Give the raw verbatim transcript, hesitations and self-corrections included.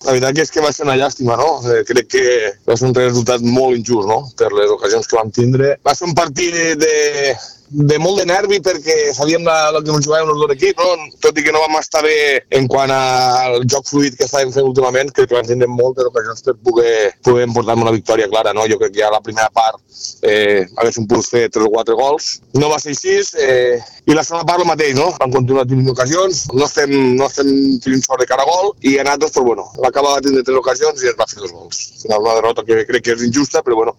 La veritat que és que va ser una llàstima, no? Eh, crec que va ser un resultat molt injust, no? Per les ocasions que vam tindre. Va ser un partit de, de molt de nervi perquè sabíem el que ens jugàvem els dos equips, no? Tot i que no vam estar bé en quant al joc fluid que estàvem fent últimament, crec que vam tindre moltes ocasions per poder, poder emportar-me una victòria clara, no? Jo crec que a la primera part eh, haguéssim pogut fer tres o quatre gols. No va ser així, eh, i la segona part el mateix, no? Vam continuar tenint ocasions, no estem, no estem tenint sort de cara a gol, i a nosaltres, però bueno, va acabar de tindre tres ocasions i ens va fer dos gols. Al final una derrota que crec que és injusta, però bueno,